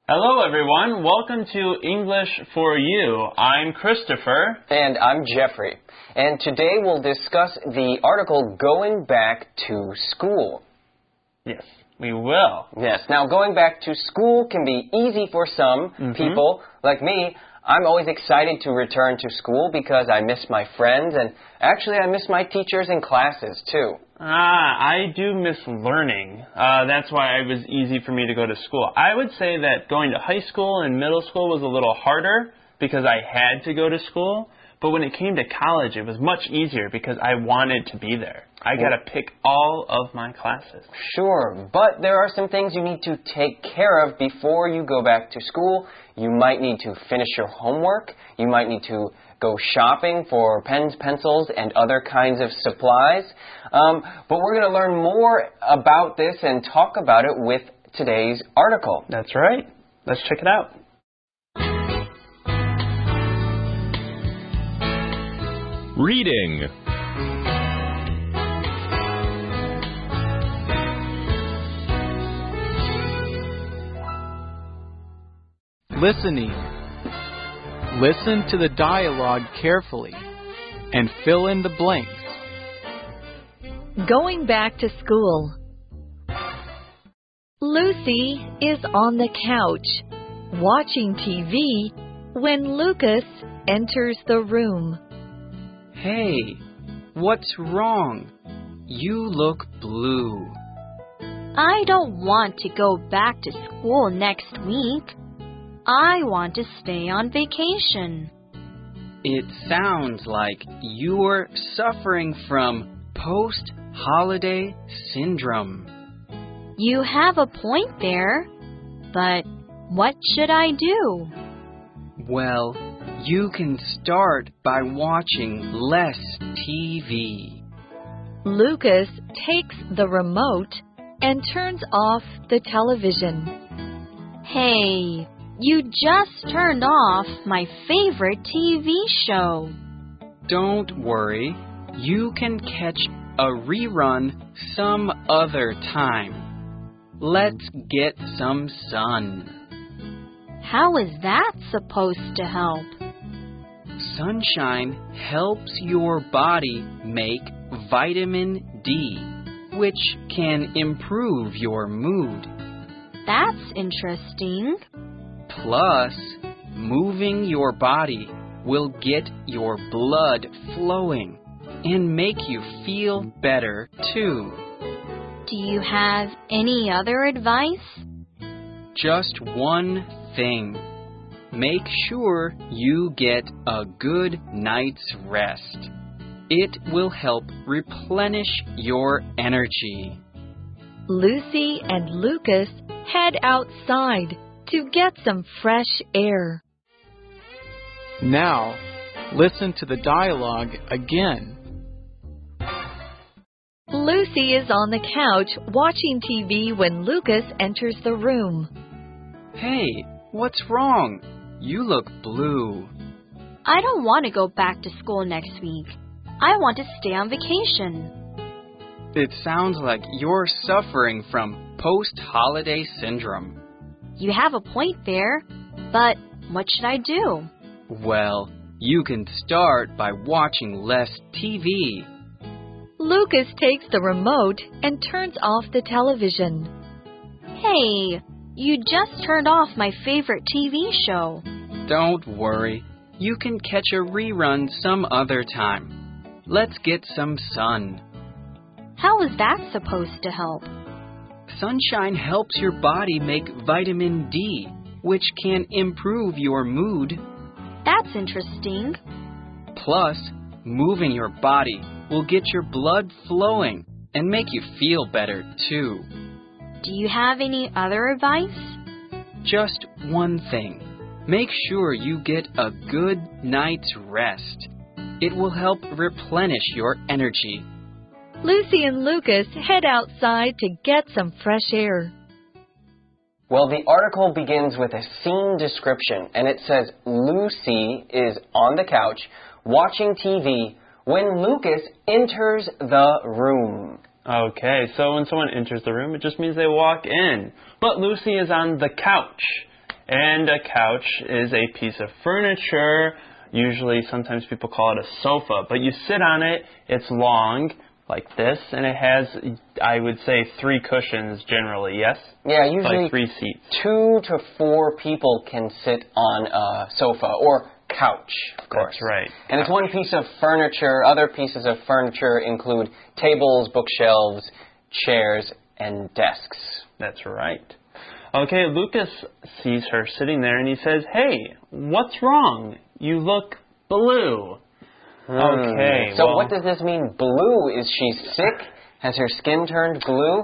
Hello, everyone. Welcome to English for You. I'm Christopher. And I'm Jeffrey. And today we'll discuss the article Going Back to School. Yes, we will. Yes. Now, going back to school can be easy for some people. Like me, I'm always excited to return to school because I miss my friends and actually I miss my teachers and classes too. I do miss learning. That's why it was easy for me to go to school. I would say that going to high school and middle school was a little harder because I had to go to school. But when it came to college, it was much easier because I wanted to be there. I got to pick all of my classes. Sure, but there are some things you need to take care of before you go back to school. You might need to finish your homework. You might need to go shopping for pens, pencils, and other kinds of supplies. But we're going to learn more about this and talk about it with today's article. That's right. Let's check it out. Reading. Listening. Listen to the dialogue carefully and fill in the blanks. Going back to school. Lucy is on the couch, watching TV, when Lucas enters the room. Hey, what's wrong? You look blue. I don't want to go back to school next week. I want to stay on vacation. It sounds like you're suffering from post-holiday syndrome. You have a point there, but what should I do? Well, you can start by watching less TV. Lucas takes the remote and turns off the television. Hey, you just turned off my favorite TV show. Don't worry, you can catch a rerun some other time. Let's get some sun. How is that supposed to help? Sunshine helps your body make vitamin D, which can improve your mood. That's interesting. Plus, moving your body will get your blood flowing and make you feel better too. Do you have any other advice? Just one thing. Make sure you get a good night's rest. It will help replenish your energy. Lucy and Lucas head outside to get some fresh air. Now, listen to the dialogue again. Lucy is on the couch watching TV when Lucas enters the room. Hey, what's wrong? You look blue. I don't want to go back to school next week. I want to stay on vacation. It sounds like you're suffering from post-holiday syndrome. You have a point there, but what should I do? Well, you can start by watching less TV. Lucas takes the remote and turns off the television. Hey, you just turned off my favorite TV show. Don't worry. You can catch a rerun some other time. Let's get some sun. How is that supposed to help? Sunshine helps your body make vitamin D, which can improve your mood. That's interesting. Plus, moving your body will get your blood flowing and make you feel better too. Do you have any other advice? Just one thing. Make sure you get a good night's rest. It will help replenish your energy. Lucy and Lucas head outside to get some fresh air. Well, the article begins with a scene description, and it says Lucy is on the couch watching TV when Lucas enters the room. Okay, so when someone enters the room, it just means they walk in. But Lucy is on the couch. And a couch is a piece of furniture. Usually, sometimes people call it a sofa. But you sit on it, it's long, like this, and it has, I would say, 3 cushions generally, yes? Yeah, usually like 3 seats. 2 to 4 people can sit on a sofa or couch, of course. That's right. And it's one piece of furniture. Other pieces of furniture include tables, bookshelves, chairs, and desks. That's right. Okay, Lucas sees her sitting there and he says, "Hey, what's wrong? You look blue." Okay. So well, what does this mean, blue? Is she sick? Has her skin turned blue?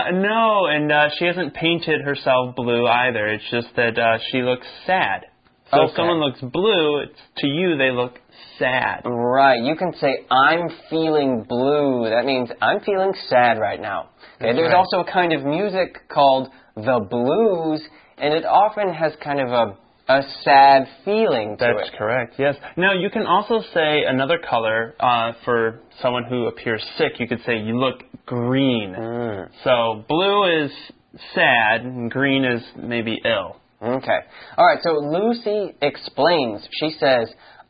No, and she hasn't painted herself blue either. It's just that she looks sad. So if someone looks blue, to you they look sad. Right. You can say, I'm feeling blue. That means I'm feeling sad right now. Okay. There's also a kind of music called the blues, and it often has kind of a sad feeling to it. That's correct, yes. Now, you can also say another color for someone who appears sick. You could say, you look green. So blue is sad, and green is maybe ill. Okay. All right, so Lucy explains. She says,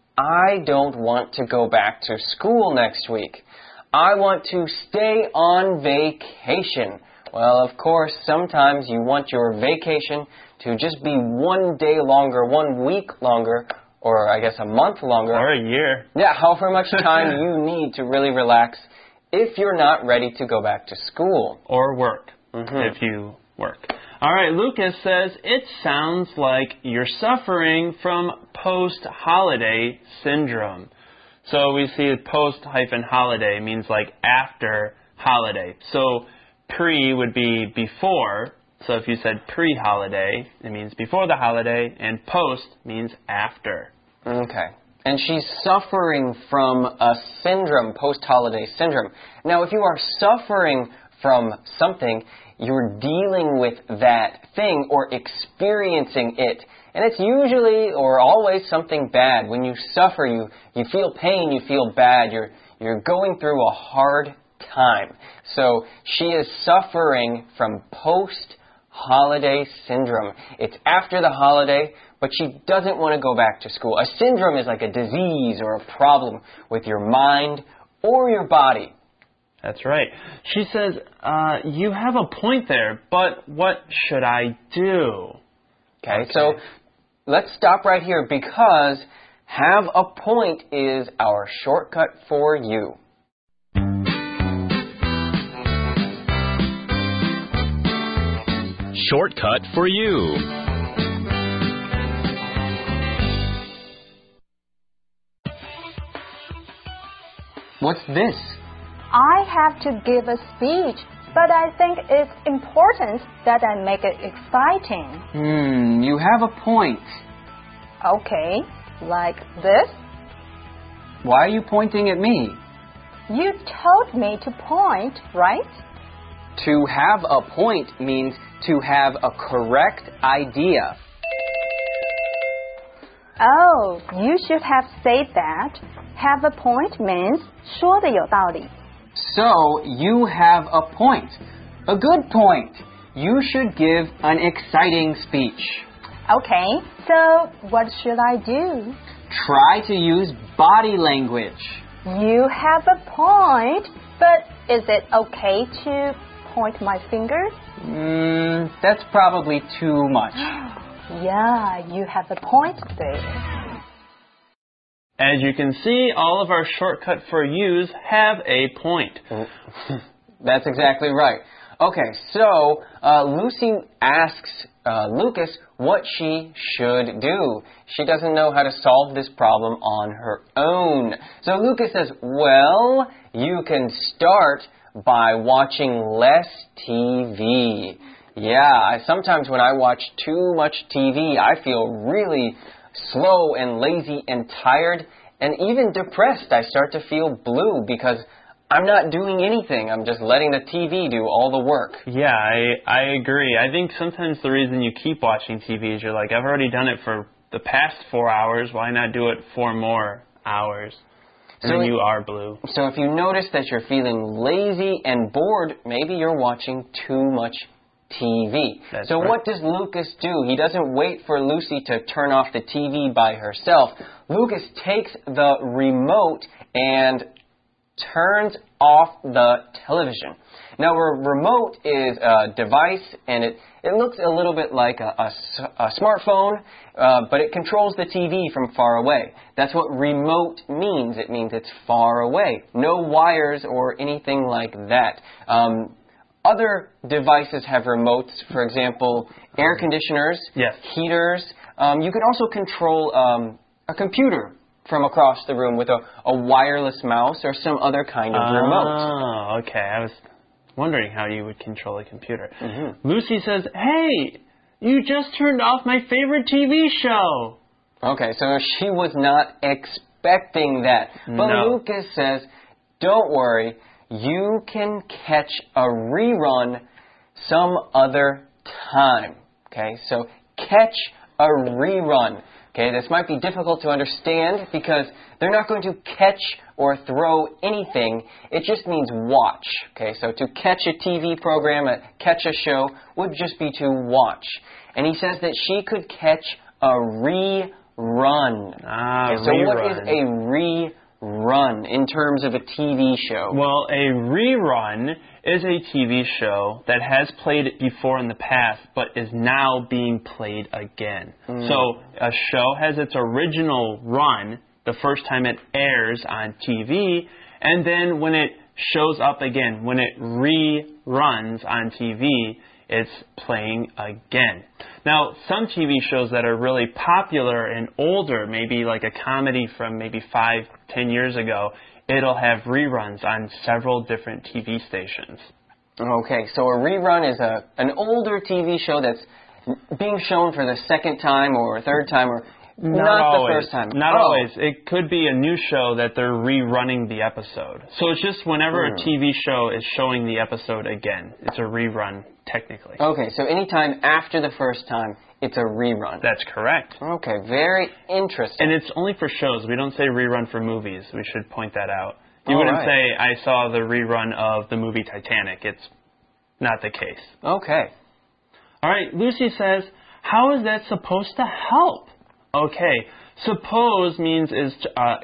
I don't want to go back to school next week. I want to stay on vacation. Well, of course, sometimes you want your vacation to just be 1 day longer, 1 week longer, or I guess a month longer. Or a year. Yeah, however much time you need to really relax if you're not ready to go back to school. Or work, if you work. All right, Lucas says, it sounds like you're suffering from post-holiday syndrome. So we see post-holiday means like after holiday. So pre would be before. So if you said pre-holiday, it means before the holiday, and post means after. Okay. And she's suffering from a syndrome, post-holiday syndrome. Now, if you are suffering from something, you're dealing with that thing or experiencing it. And it's usually or always something bad. When you suffer, you feel pain, you feel bad, you're going through a hard time. So she is suffering from post-holiday syndrome. It's after the holiday, but she doesn't want to go back to school. A syndrome is like a disease or a problem with your mind or your body. That's right. She says, you have a point there, but what should I do? Okay, so let's stop right here because have a point is our shortcut for you. Shortcut for you. What's this? I have to give a speech, but I think it's important that I make it exciting. You have a point. Okay, like this? Why are you pointing at me? You told me to point, right? To have a point means to have a correct idea. Oh, you should have said that. Have a point means 说得有道理. So, you have a point. A good point. You should give an exciting speech. Okay, so what should I do? Try to use body language. You have a point, but is it okay to point my finger? That's probably too much. Yeah, you have a point there. As you can see, all of our shortcut for yous have a point. That's exactly right. Okay, so Lucy asks Lucas what she should do. She doesn't know how to solve this problem on her own. So Lucas says, well, you can start by watching less TV. Yeah, sometimes when I watch too much TV, I feel really slow and lazy and tired and even depressed. I start to feel blue because I'm not doing anything. I'm just letting the TV do all the work. Yeah, I agree. I think sometimes the reason you keep watching TV is you're like, I've already done it for the past 4 hours. Why not do it 4 more hours? And then you are blue. So if you notice that you're feeling lazy and bored, maybe you're watching too much TV. That's so right. what does Lucas do? He doesn't wait for Lucy to turn off the TV by herself. Lucas takes the remote and turns off the television. Now, a remote is a device, and it looks a little bit like a smartphone, but it controls the TV from far away. That's what remote means. It means it's far away. No wires or anything like that. Other devices have remotes, for example, air conditioners, Yes. heaters. You can also control a computer from across the room with a wireless mouse or some other kind of remote. Oh, okay. I was wondering how you would control a computer. Lucy says, "Hey, you just turned off my favorite TV show." Okay, so she was not expecting that. But No. Lucas says, don't worry, you can catch a rerun some other time. Okay, so catch a rerun. Okay, this might be difficult to understand because they're not going to catch or throw anything. It just means watch. Okay, so to catch a TV program, catch a show would just be to watch. And he says that she could catch a rerun. Okay, so rerun. what is a rerun in terms of a TV show? Well, a rerun is a TV show that has played before in the past, but is now being played again. So a show has its original run the first time it airs on TV, and then when it shows up again, when it reruns on TV, it's playing again. Now, some TV shows that are really popular and older, maybe like a comedy from maybe 5-10 years ago, it'll have reruns on several different TV stations. Okay, so a rerun is an older TV show that's being shown for the second time or third time or not always. the first time. Not always. It could be a new show that they're rerunning the episode. So it's just whenever a TV show is showing the episode again, it's a rerun technically. Okay, so anytime after the first time, it's a rerun. That's correct. Okay, very interesting. And it's only for shows. We don't say rerun for movies. We should point that out. You All wouldn't right. say, I saw the rerun of the movie Titanic. It's not the case. Okay. All right, Lucy says, how is that supposed to help? Okay, suppose means is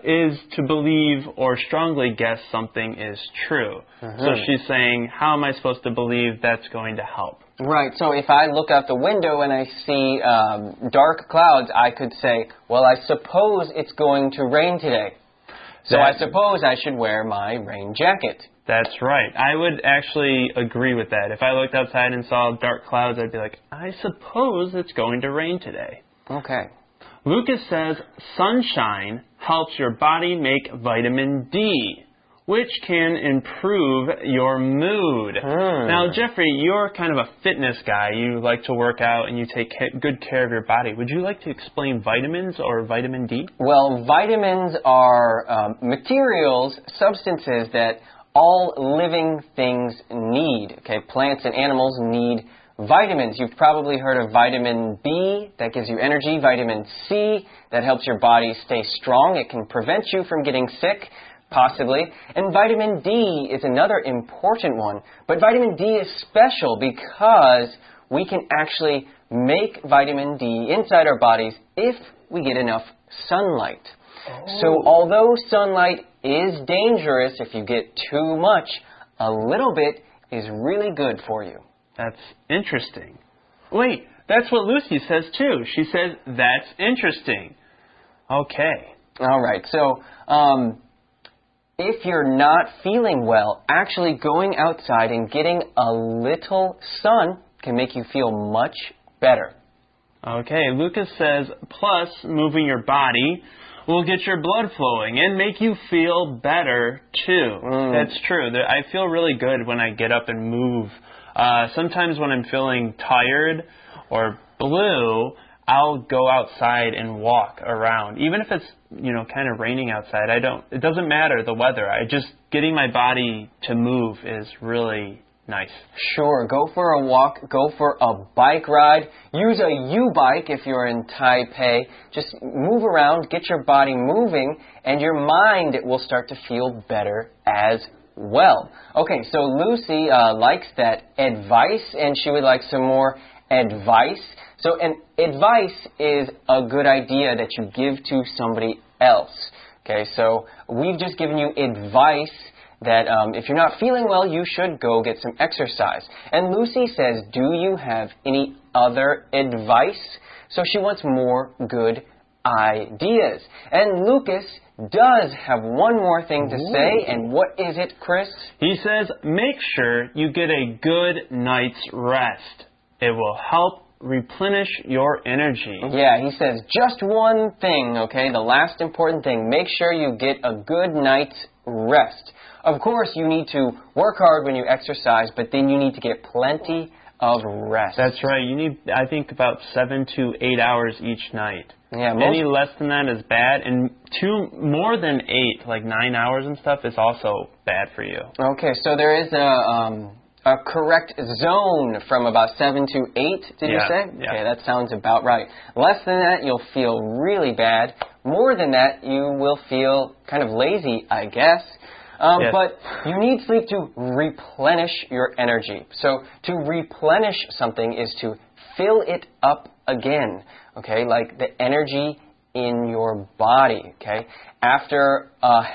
to believe or strongly guess something is true. So she's saying, how am I supposed to believe that's going to help? Right, so if I look out the window and I see dark clouds, I could say, well, I suppose it's going to rain today. So I suppose I should wear my rain jacket. That's right. I would actually agree with that. If I looked outside and saw dark clouds, I'd be like, I suppose it's going to rain today. Okay. Lucas says sunshine helps your body make vitamin D, which can improve your mood. Now, Jeffrey, you're kind of a fitness guy. You like to work out and you take good care of your body. Would you like to explain vitamins or vitamin D? Well, vitamins are materials, substances that all living things need. Okay, plants and animals need vitamins. You've probably heard of vitamin B, that gives you energy. Vitamin C, that helps your body stay strong. It can prevent you from getting sick, possibly. And vitamin D is another important one. But vitamin D is special because we can actually make vitamin D inside our bodies if we get enough sunlight. So although sunlight is dangerous if you get too much, a little bit is really good for you. That's interesting. Wait, that's what Lucy says too. She says, that's interesting. Okay. All right, so if you're not feeling well, actually going outside and getting a little sun can make you feel much better. Okay, Lucas says, plus moving your body will get your blood flowing and make you feel better too. That's true. I feel really good when I get up and move. Sometimes when I'm feeling tired or blue, I'll go outside and walk around. Even if it's, kind of raining outside, it doesn't matter the weather. Getting my body to move is really nice. Sure, go for a walk, go for a bike ride. Use a U-bike if you're in Taipei. Just move around, get your body moving, and your mind will start to feel better as well. Okay, so Lucy likes that advice, and she would like some more advice. So advice is a good idea that you give to somebody else. Okay, so we've just given you advice that if you're not feeling well, you should go get some exercise. And Lucy says, do you have any other advice? So she wants more good ideas. And Lucas does have one more thing to say, and what is it, Chris? He says, make sure you get a good night's rest. It will help replenish your energy. Yeah, he says just one thing, okay? The last important thing. Make sure you get a good night's rest. Of course, you need to work hard when you exercise, but then you need to get plenty of rest. That's right. You need, I think, about 7 to 8 hours each night. Yeah, any less than that is bad, and more than 8, like 9 hours and stuff, is also bad for you. Okay, so there is a correct zone from about 7 to 8, did you say? Yeah. Okay, that sounds about right. Less than that, you'll feel really bad. More than that, you will feel kind of lazy, I guess. Yes. But you need sleep to replenish your energy. So to replenish something is to fill it up again, okay? Like the energy in your body, okay? After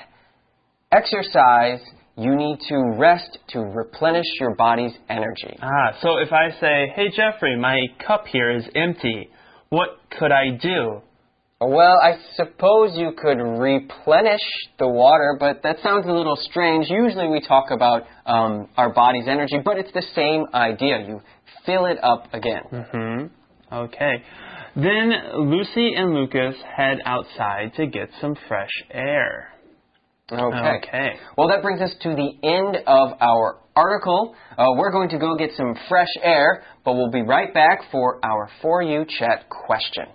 exercise, you need to rest to replenish your body's energy. So if I say, hey, Jeffrey, my cup here is empty, what could I do? Well, I suppose you could replenish the water, but that sounds a little strange. Usually we talk about our body's energy, but it's the same idea. You fill it up again. Okay. Then Lucy and Lucas head outside to get some fresh air. Okay. Well, that brings us to the end of our article. We're going to go get some fresh air, but we'll be right back for our For You Chat question.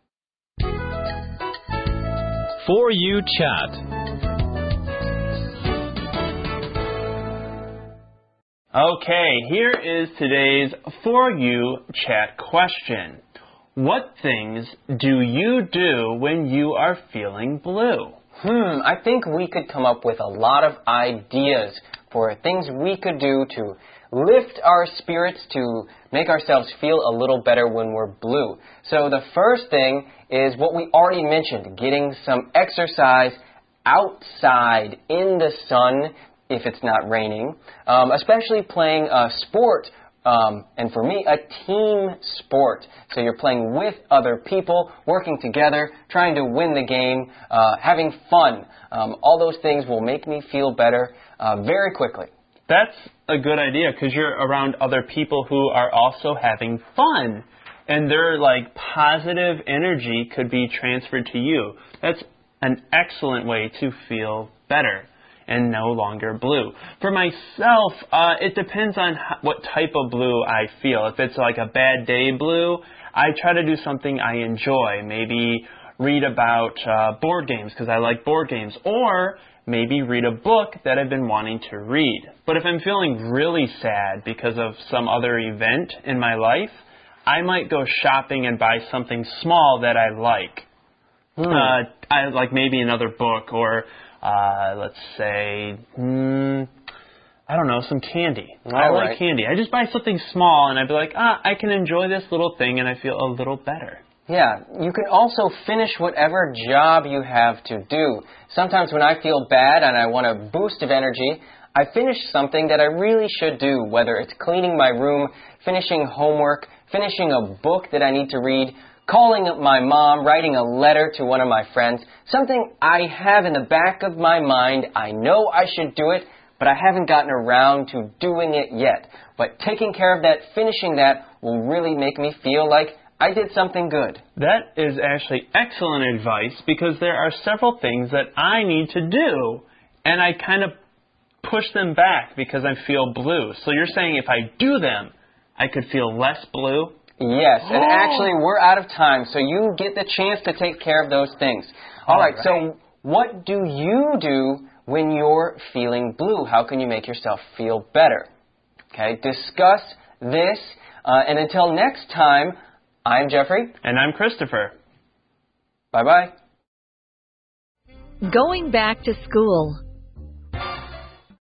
For You Chat. Okay, here is today's For You Chat question. What things do you do when you are feeling blue? I think we could come up with a lot of ideas for things we could do to lift our spirits, to make ourselves feel a little better when we're blue. So the first thing is what we already mentioned, getting some exercise outside in the sun if it's not raining, especially playing a sport, and for me, a team sport. So you're playing with other people, working together, trying to win the game, having fun. All those things will make me feel better very quickly. That's a good idea because you're around other people who are also having fun. And their positive energy could be transferred to you. That's an excellent way to feel better and no longer blue. For myself, it depends on what type of blue I feel. If it's like a bad day blue, I try to do something I enjoy. Maybe read about board games because I like board games. Or maybe read a book that I've been wanting to read. But if I'm feeling really sad because of some other event in my life, I might go shopping and buy something small that I like. I like maybe another book or, let's say, I don't know, some candy. I like candy. I just buy something small and I'd be like, I can enjoy this little thing and I feel a little better. Yeah, you can also finish whatever job you have to do. Sometimes when I feel bad and I want a boost of energy, I finish something that I really should do, whether it's cleaning my room, finishing homework, finishing a book that I need to read, calling up my mom, writing a letter to one of my friends, something I have in the back of my mind. I know I should do it, but I haven't gotten around to doing it yet. But taking care of that, finishing that, will really make me feel like I did something good. That is actually excellent advice because there are several things that I need to do, and I kind of push them back because I feel blue. So you're saying if I do them, I could feel less blue? Yes, and actually we're out of time, so you get the chance to take care of those things. All right, so what do you do when you're feeling blue? How can you make yourself feel better? Okay, discuss this, and until next time, I'm Jeffrey. And I'm Christopher. Bye-bye. Going back to school.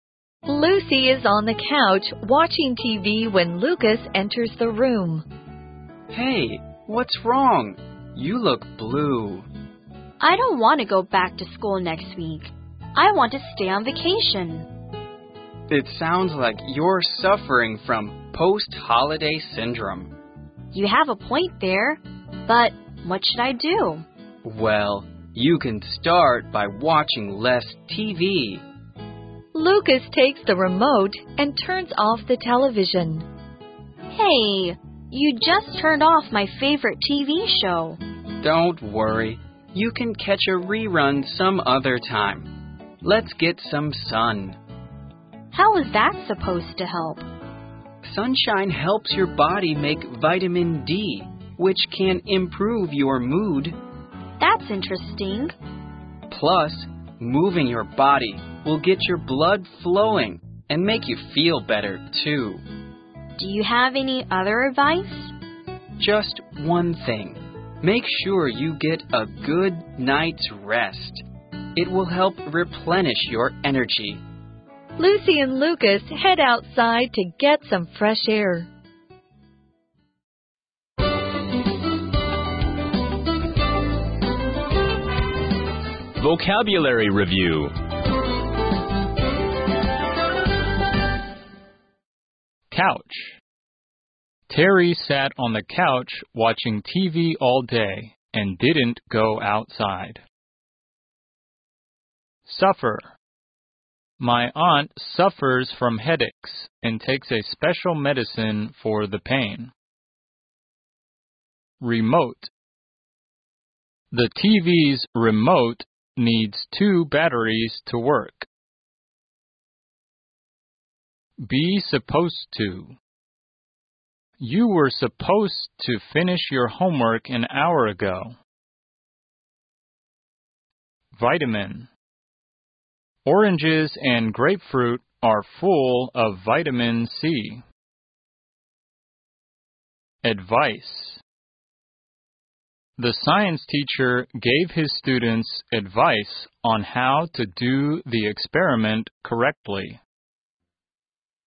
Lucy is on the couch watching TV when Lucas enters the room. Hey, what's wrong? You look blue. I don't want to go back to school next week. I want to stay on vacation. It sounds like you're suffering from post-holiday syndrome. You have a point there, but what should I do? Well, you can start by watching less TV. Lucas takes the remote and turns off the television. Hey, you just turned off my favorite TV show. Don't worry. You can catch a rerun some other time. Let's get some sun. How is that supposed to help? Sunshine helps your body make vitamin D, which can improve your mood. That's interesting. Plus, moving your body will get your blood flowing and make you feel better, too. Do you have any other advice? Just one thing. Make sure you get a good night's rest. It will help replenish your energy. Lucy and Lucas head outside to get some fresh air. Vocabulary Review. Couch. Terry sat on the couch watching TV all day and didn't go outside. Suffer. My aunt suffers from headaches and takes a special medicine for the pain. Remote. The TV's remote needs 2 batteries to work. Be supposed to. You were supposed to finish your homework an hour ago. Vitamin. Oranges and grapefruit are full of vitamin C. Advice. The science teacher gave his students advice on how to do the experiment correctly.